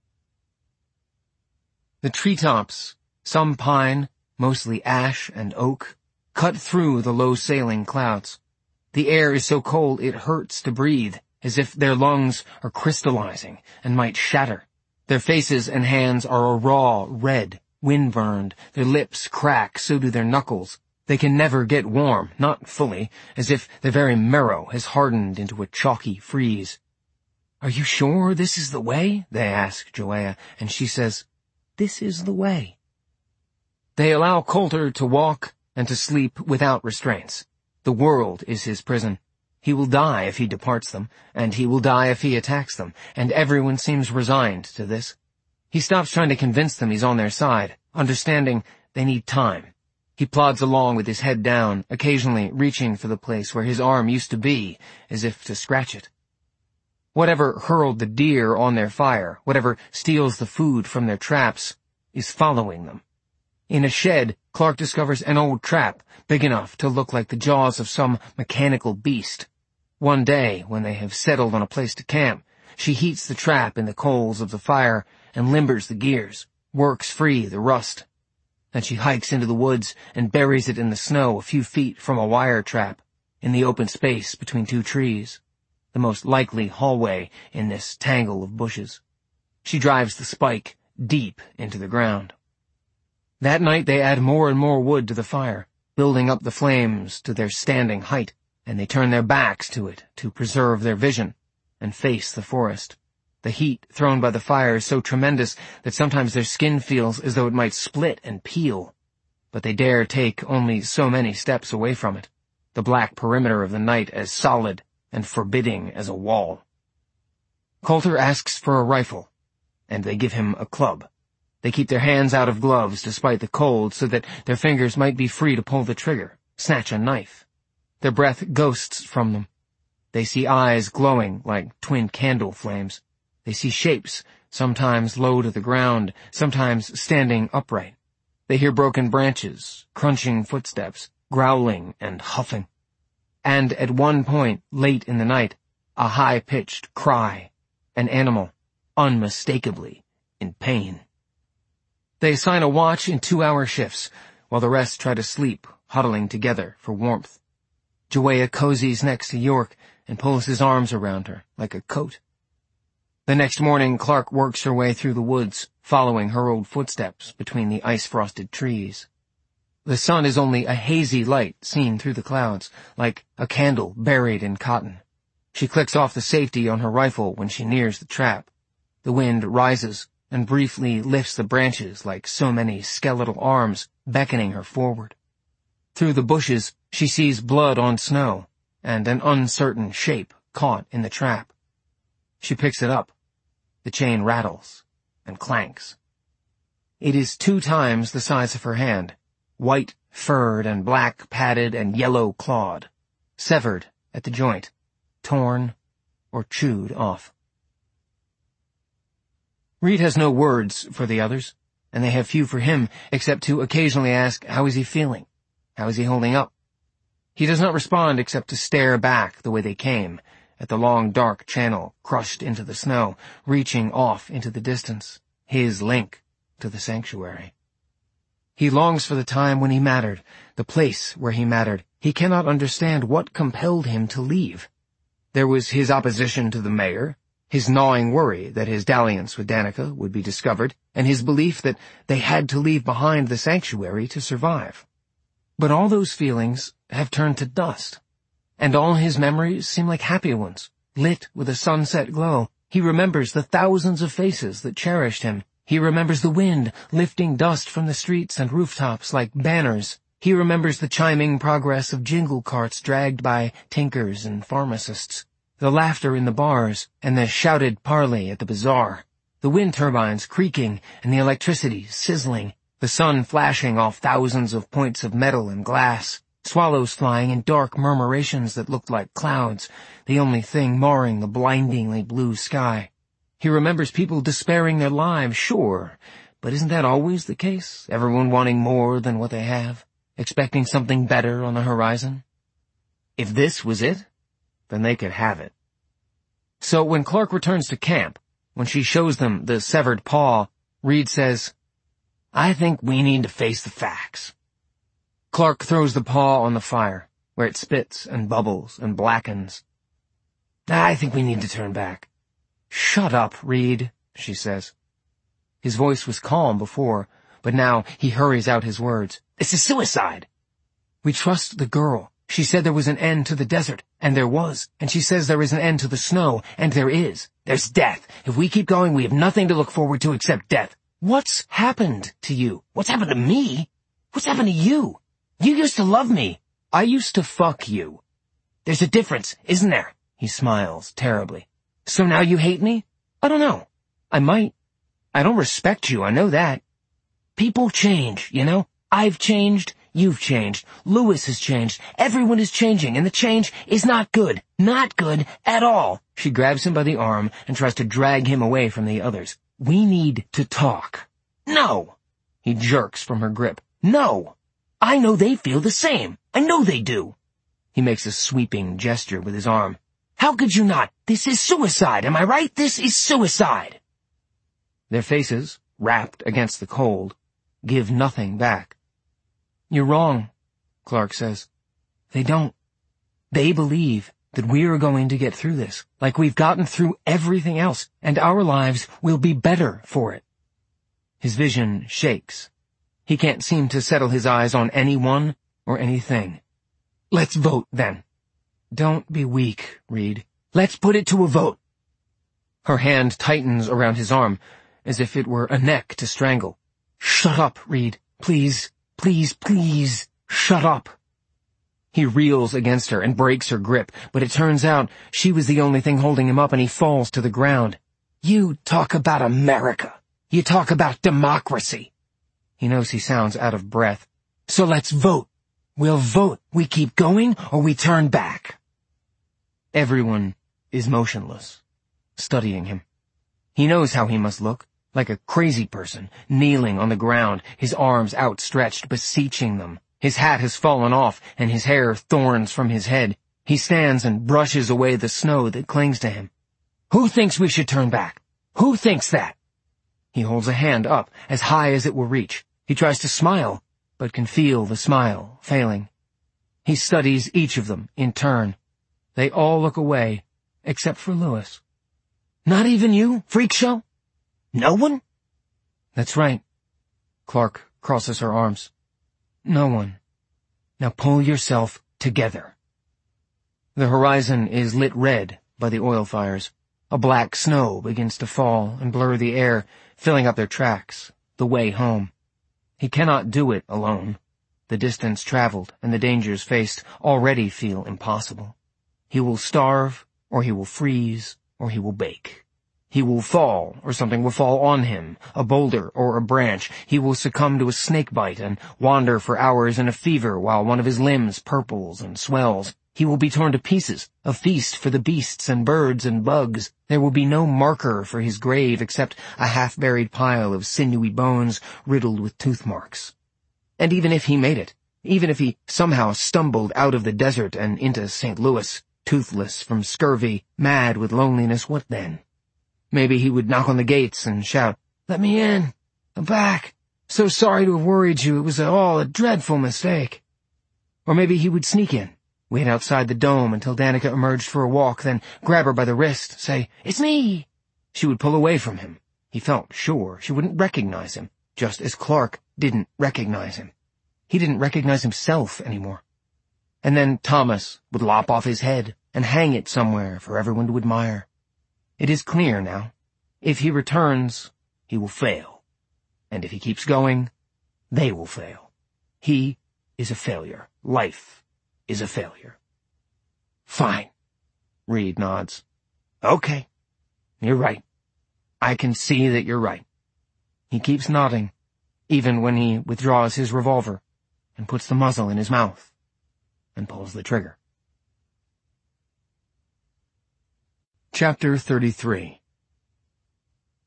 The treetops, some pine, mostly ash and oak, cut through the low-sailing clouds. The air is so cold it hurts to breathe, as if their lungs are crystallizing and might shatter. Their faces and hands are a raw red, wind-burned. Their lips crack, so do their knuckles. They can never get warm, not fully, as if their very marrow has hardened into a chalky freeze. "Are you sure this is the way?" they ask Joiya, and she says, "This is the way." They allow Coulter to walk and to sleep without restraints. The world is his prison. He will die if he departs them, and he will die if he attacks them, and everyone seems resigned to this. He stops trying to convince them he's on their side, understanding they need time. He plods along with his head down, occasionally reaching for the place where his arm used to be, as if to scratch it. Whatever hurled the deer on their fire, whatever steals the food from their traps, is following them. In a shed, Clark discovers an old trap, big enough to look like the jaws of some mechanical beast. One day, when they have settled on a place to camp, she heats the trap in the coals of the fire and limbers the gears, works free the rust. Then she hikes into the woods and buries it in the snow a few feet from a wire trap, in the open space between two trees, the most likely hallway in this tangle of bushes. She drives the spike deep into the ground. That night they add more and more wood to the fire, building up the flames to their standing height, and they turn their backs to it to preserve their vision and face the forest. The heat thrown by the fire is so tremendous that sometimes their skin feels as though it might split and peel, but they dare take only so many steps away from it, the black perimeter of the night as solid and forbidding as a wall. Coulter asks for a rifle, and they give him a club. They keep their hands out of gloves despite the cold so that their fingers might be free to pull the trigger, snatch a knife. Their breath ghosts from them. They see eyes glowing like twin candle flames. They see shapes, sometimes low to the ground, sometimes standing upright. They hear broken branches, crunching footsteps, growling and huffing. And at one point, late in the night, a high-pitched cry, an animal, unmistakably in pain. They assign a watch in two-hour shifts, while the rest try to sleep, huddling together for warmth. Joiya cozies next to York and pulls his arms around her like a coat. The next morning, Clark works her way through the woods, following her old footsteps between the ice-frosted trees. The sun is only a hazy light seen through the clouds, like a candle buried in cotton. She clicks off the safety on her rifle when she nears the trap. The wind rises and briefly lifts the branches like so many skeletal arms, beckoning her forward. Through the bushes, she sees blood on snow and an uncertain shape caught in the trap. She picks it up. The chain rattles and clanks. It is two times the size of her hand, white furred and black padded and yellow clawed, severed at the joint, torn or chewed off. Reed has no words for the others, and they have few for him except to occasionally ask, how is he feeling? How is he holding up? He does not respond except to stare back the way they came, at the long dark channel crushed into the snow, reaching off into the distance, his link to the sanctuary. He longs for the time when he mattered, the place where he mattered. He cannot understand what compelled him to leave. There was his opposition to the mayor, his gnawing worry that his dalliance with Danica would be discovered, and his belief that they had to leave behind the sanctuary to survive. But all those feelings have turned to dust, and all his memories seem like happy ones, lit with a sunset glow. He remembers the thousands of faces that cherished him. He remembers the wind lifting dust from the streets and rooftops like banners. He remembers the chiming progress of jingle carts dragged by tinkers and pharmacists, the laughter in the bars, and the shouted parley at the bazaar, the wind turbines creaking and the electricity sizzling, the sun flashing off thousands of points of metal and glass, swallows flying in dark murmurations that looked like clouds, the only thing marring the blindingly blue sky. He remembers people despairing their lives, sure, but isn't that always the case? Everyone wanting more than what they have, expecting something better on the horizon? If this was it, then they could have it. So when Clark returns to camp, when she shows them the severed paw, Reed says, "I think we need to face the facts." Clark throws the paw on the fire, where it spits and bubbles and blackens. "I think we need to turn back." "Shut up, Reed," she says. His voice was calm before, but now he hurries out his words. "This is suicide." "We trust the girl. She said there was an end to the desert, and there was, and she says there is an end to the snow, and there is. There's death. If we keep going, we have nothing to look forward to except death. What's happened to you? What's happened to me? What's happened to you? You used to love me. I used to fuck you. There's a difference, isn't there?" He smiles terribly. "So now you hate me? I don't know. I might. I don't respect you, I know that. People change, you know? I've changed. You've changed. Lewis has changed. Everyone is changing, and the change is not good. Not good at all." She grabs him by the arm and tries to drag him away from the others. "We need to talk." "No!" He jerks from her grip. "No! I know they feel the same. I know they do." He makes a sweeping gesture with his arm. "How could you not? This is suicide, am I right? This is suicide." Their faces, wrapped against the cold, give nothing back. "You're wrong," Clark says. "They don't. They believe that we are going to get through this, like we've gotten through everything else, and our lives will be better for it." His vision shakes. He can't seem to settle his eyes on anyone or anything. "Let's vote, then." "Don't be weak, Reed. Let's put it to a vote." Her hand tightens around his arm, as if it were a neck to strangle. "Shut up, Reed. Please, please, please, shut up." He reels against her and breaks her grip, but it turns out she was the only thing holding him up, and he falls to the ground. "You talk about America. You talk about democracy." He knows he sounds out of breath. "So let's vote. We'll vote. We keep going or we turn back." Everyone is motionless, studying him. He knows how he must look, like a crazy person, kneeling on the ground, his arms outstretched, beseeching them. His hat has fallen off, and his hair thorns from his head. He stands and brushes away the snow that clings to him. "Who thinks we should turn back? Who thinks that?" He holds a hand up, as high as it will reach. He tries to smile, but can feel the smile failing. He studies each of them in turn. They all look away, except for Lewis. "Not even you, freak show? No one?" "That's right." Clark crosses her arms. "No one. Now pull yourself together." The horizon is lit red by the oil fires. A black snow begins to fall and blur the air, filling up their tracks, the way home. He cannot do it alone. The distance traveled and the dangers faced already feel impossible. He will starve, or he will freeze, or he will bake. He will fall, or something will fall on him, a boulder or a branch. He will succumb to a snake bite and wander for hours in a fever while one of his limbs purples and swells. He will be torn to pieces, a feast for the beasts and birds and bugs. There will be no marker for his grave except a half-buried pile of sinewy bones riddled with tooth marks. And even if he made it, even if he somehow stumbled out of the desert and into Saint Louis, toothless from scurvy, mad with loneliness, what then? Maybe he would knock on the gates and shout, "Let me in. I'm back. So sorry to have worried you. It was all a dreadful mistake." Or maybe he would sneak in, wait outside the dome until Danica emerged for a walk, then grab her by the wrist, say, "It's me." She would pull away from him. He felt sure she wouldn't recognize him, just as Clark didn't recognize him. He didn't recognize himself anymore. And then Thomas would lop off his head and hang it somewhere for everyone to admire. It is clear now. If he returns, he will fail. And if he keeps going, they will fail. He is a failure. Life is a failure. "Fine," Reed nods. "Okay, you're right. I can see that you're right." He keeps nodding, even when he withdraws his revolver and puts the muzzle in his mouth and pulls the trigger. Chapter thirty-three.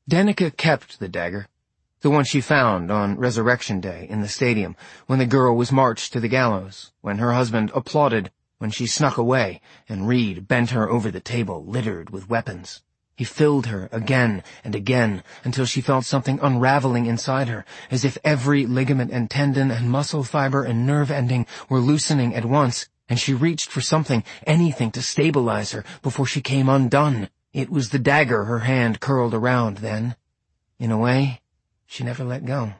Danica kept the dagger, the one she found on Resurrection Day in the stadium, when the girl was marched to the gallows, when her husband applauded, when she snuck away, and Reed bent her over the table littered with weapons. He filled her again and again until she felt something unraveling inside her, as if every ligament and tendon and muscle fiber and nerve ending were loosening at once, and she reached for something, anything to stabilize her before she came undone. It was the dagger her hand curled around then. In a way, she never let go.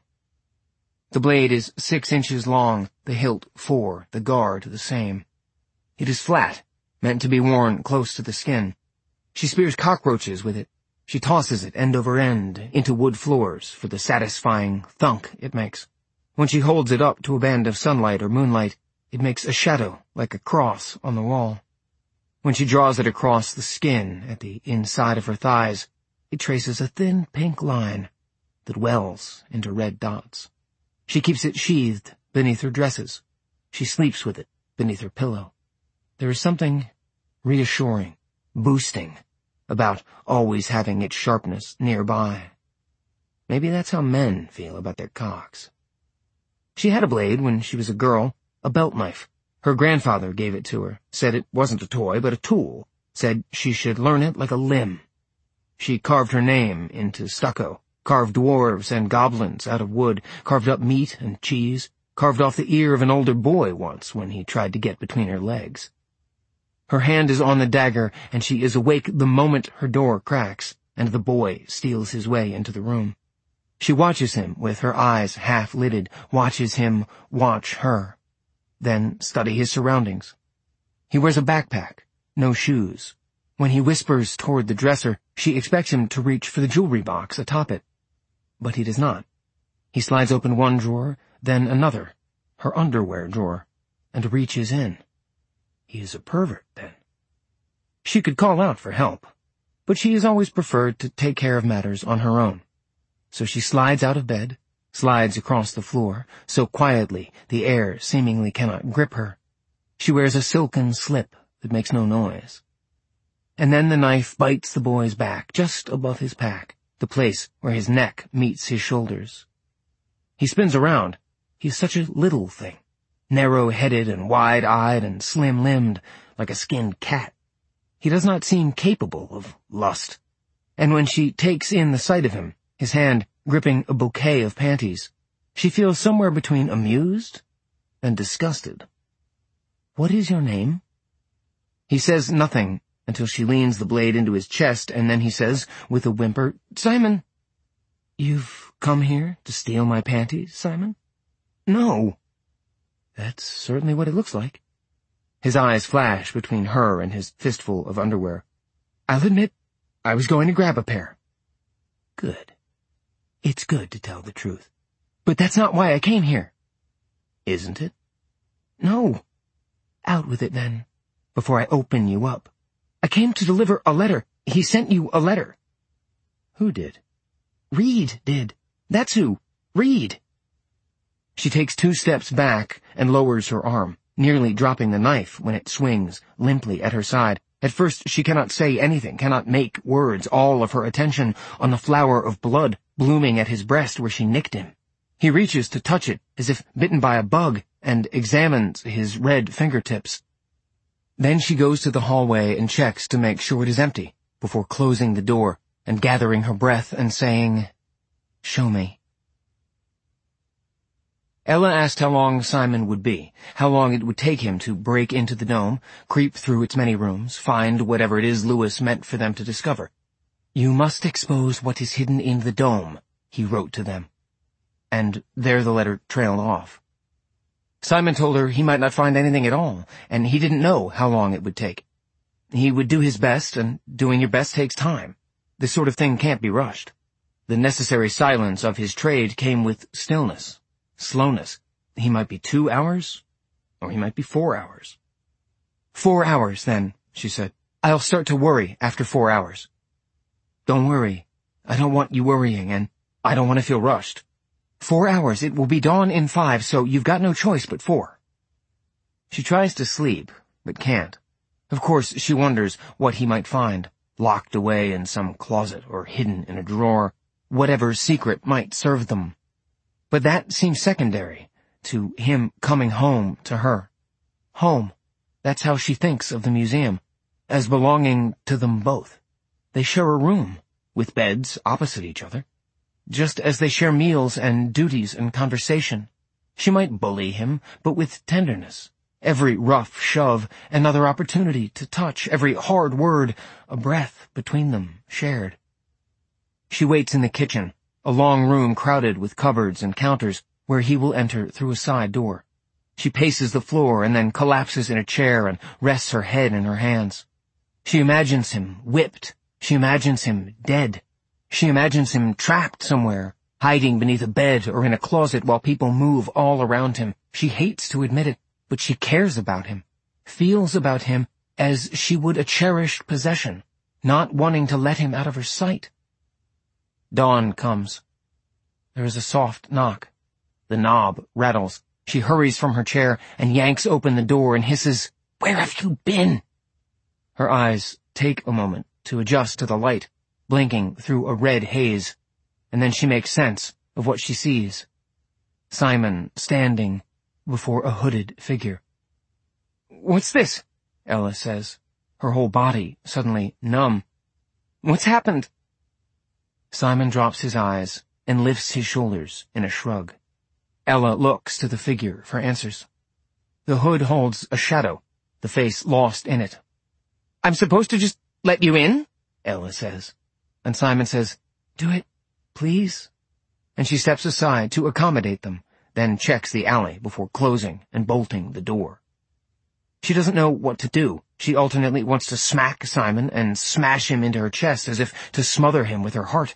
The blade is six inches long, the hilt four, the guard the same. It is flat, meant to be worn close to the skin. She spears cockroaches with it. She tosses it end over end into wood floors for the satisfying thunk it makes. When she holds it up to a band of sunlight or moonlight, it makes a shadow like a cross on the wall. When she draws it across the skin at the inside of her thighs, it traces a thin pink line that wells into red dots. She keeps it sheathed beneath her dresses. She sleeps with it beneath her pillow. There is something reassuring, boosting, about always having its sharpness nearby. Maybe that's how men feel about their cocks. She had a blade when she was a girl, a belt knife. Her grandfather gave it to her, said it wasn't a toy but a tool, said she should learn it like a limb. She carved her name into stucco, carved dwarves and goblins out of wood, carved up meat and cheese, carved off the ear of an older boy once when he tried to get between her legs. Her hand is on the dagger, and she is awake the moment her door cracks, and the boy steals his way into the room. She watches him with her eyes half-lidded, watches him watch her, then study his surroundings. He wears a backpack, no shoes. When he whispers toward the dresser, she expects him to reach for the jewelry box atop it. But he does not. He slides open one drawer, then another, her underwear drawer, and reaches in. He is a pervert, then. She could call out for help, but she has always preferred to take care of matters on her own. So she slides out of bed, slides across the floor, so quietly the air seemingly cannot grip her. She wears a silken slip that makes no noise. And then the knife bites the boy's back, just above his pack, the place where his neck meets his shoulders. He spins around. He is such a little thing, narrow-headed and wide-eyed and slim-limbed, like a skinned cat. He does not seem capable of lust. And when she takes in the sight of him, his hand gripping a bouquet of panties, she feels somewhere between amused and disgusted. "What is your name?" He says nothing until she leans the blade into his chest, and then he says, with a whimper, "Simon." "You've come here to steal my panties, Simon?" "No." "That's certainly what it looks like." His eyes flash between her and his fistful of underwear. "I'll admit, I was going to grab a pair." "Good. It's good to tell the truth. But that's not why I came here." "Isn't it?" "No." "Out with it, then, before I open you up. I came to deliver a letter. He sent you a letter." "Who did?" "Reed did. That's who. Reed." She takes two steps back and lowers her arm, nearly dropping the knife when it swings limply at her side. At first she cannot say anything, cannot make words, all of her attention on the flower of blood blooming at his breast where she nicked him. He reaches to touch it, as if bitten by a bug, and examines his red fingertips. Then she goes to the hallway and checks to make sure it is empty, before closing the door and gathering her breath and saying, "Show me." Ella asked how long Simon would be, how long it would take him to break into the dome, creep through its many rooms, find whatever it is Lewis meant for them to discover. "You must expose what is hidden in the dome," he wrote to them. And there the letter trailed off. Simon told her he might not find anything at all, and he didn't know how long it would take. He would do his best, and doing your best takes time. This sort of thing can't be rushed. The necessary silence of his trade came with stillness. Slowness. He might be two hours, or he might be four hours. "Four hours, then," she said. "I'll start to worry after four hours." "Don't worry. I don't want you worrying, and I don't want to feel rushed. Four hours. It will be dawn in five, so you've got no choice but four." She tries to sleep, but can't. Of course, she wonders what he might find. locked away in some closet or hidden in a drawer, whatever secret might serve them. But that seems secondary to him coming home to her. Home, that's how she thinks of the museum, as belonging to them both. They share a room, with beds opposite each other, just as they share meals and duties and conversation. She might bully him, but with tenderness. Every rough shove, another opportunity to touch, every hard word, a breath between them shared. She waits in the kitchen, a long room crowded with cupboards and counters, where he will enter through a side door. She paces the floor and then collapses in a chair and rests her head in her hands. She imagines him whipped. She imagines him dead. She imagines him trapped somewhere, hiding beneath a bed or in a closet while people move all around him. She hates to admit it, but she cares about him, feels about him as she would a cherished possession, not wanting to let him out of her sight. Dawn comes. There is a soft knock. The knob rattles. She hurries from her chair and yanks open the door and hisses, "Where have you been?" Her eyes take a moment to adjust to the light, blinking through a red haze, and then she makes sense of what she sees. Simon standing before a hooded figure. "What's this?" Ella says, her whole body suddenly numb. "What's happened?" Simon drops his eyes and lifts his shoulders in a shrug. Ella looks to the figure for answers. The hood holds a shadow, the face lost in it. "I'm supposed to just let you in?" Ella says. And Simon says, "Do it, please." And she steps aside to accommodate them, then checks the alley before closing and bolting the door. She doesn't know what to do. She alternately wants to smack Simon and smash him into her chest as if to smother him with her heart.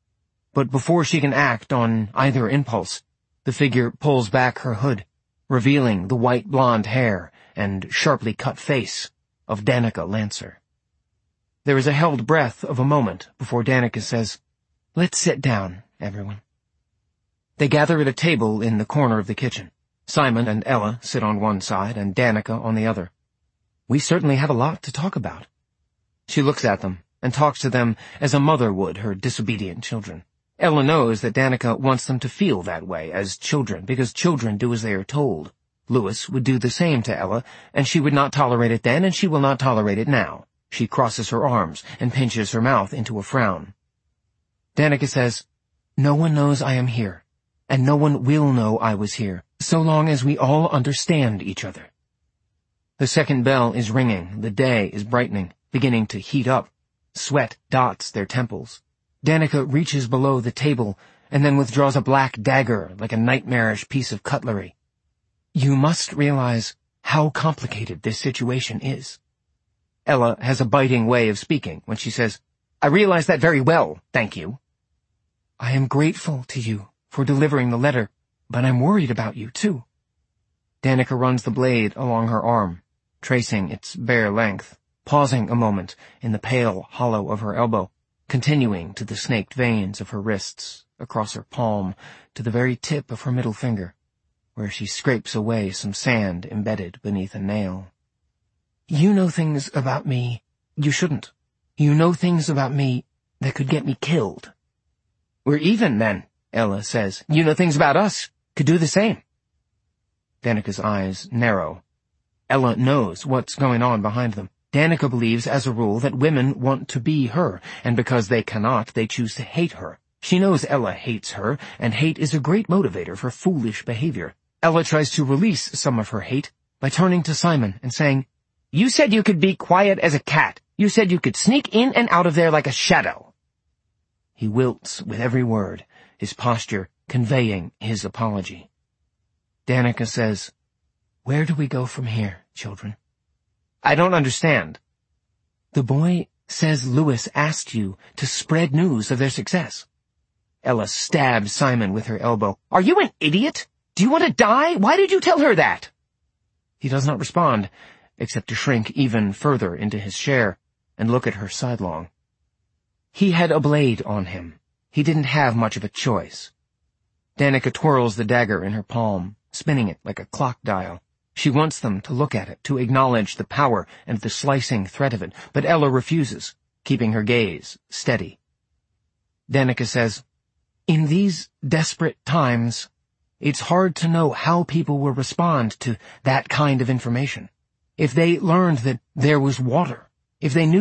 But before she can act on either impulse, the figure pulls back her hood, revealing the white blonde hair and sharply cut face of Danica Lancer. There is a held breath of a moment before Danica says, "Let's sit down, everyone." They gather at a table in the corner of the kitchen. Simon and Ella sit on one side and Danica on the other. "We certainly have a lot to talk about." She looks at them and talks to them as a mother would her disobedient children. Ella knows that Danica wants them to feel that way as children, because children do as they are told. Louis would do the same to Ella, and she would not tolerate it then, and she will not tolerate it now. She crosses her arms and pinches her mouth into a frown. Danica says, "No one knows I am here, and no one will know I was here, so long as we all understand each other." The second bell is ringing, the day is brightening, beginning to heat up. Sweat dots their temples. Danica reaches below the table and then withdraws a black dagger like a nightmarish piece of cutlery. "You must realize how complicated this situation is." Ella has a biting way of speaking when she says, "I realize that very well, thank you." "I am grateful to you for delivering the letter, but I'm worried about you, too." Danica runs the blade along her arm, tracing its bare length, pausing a moment in the pale hollow of her elbow, continuing to the snaked veins of her wrists, across her palm, to the very tip of her middle finger, where she scrapes away some sand embedded beneath a nail. "You know things about me you shouldn't. You know things about me that could get me killed." "We're even, then," Ella says. "You know things about us could do the same." Danica's eyes narrow. Ella knows what's going on behind them. Danica believes, as a rule, that women want to be her, and because they cannot, they choose to hate her. She knows Ella hates her, and hate is a great motivator for foolish behavior. Ella tries to release some of her hate by turning to Simon and saying, "You said you could be quiet as a cat. You said you could sneak in and out of there like a shadow." He wilts with every word, his posture conveying his apology. Danica says, "Where do we go from here, children?" "I don't understand." "The boy says Louis asked you to spread news of their success." Ella stabs Simon with her elbow. "Are you an idiot? Do you want to die? Why did you tell her that?" He does not respond, except to shrink even further into his chair and look at her sidelong. He had a blade on him. He didn't have much of a choice. Danica twirls the dagger in her palm, spinning it like a clock dial. She wants them to look at it, to acknowledge the power and the slicing threat of it, but Ella refuses. keeping her gaze steady. Danica says, "In these desperate times, it's hard to know how people will respond to that kind of information. If they learned that there was water, if they knew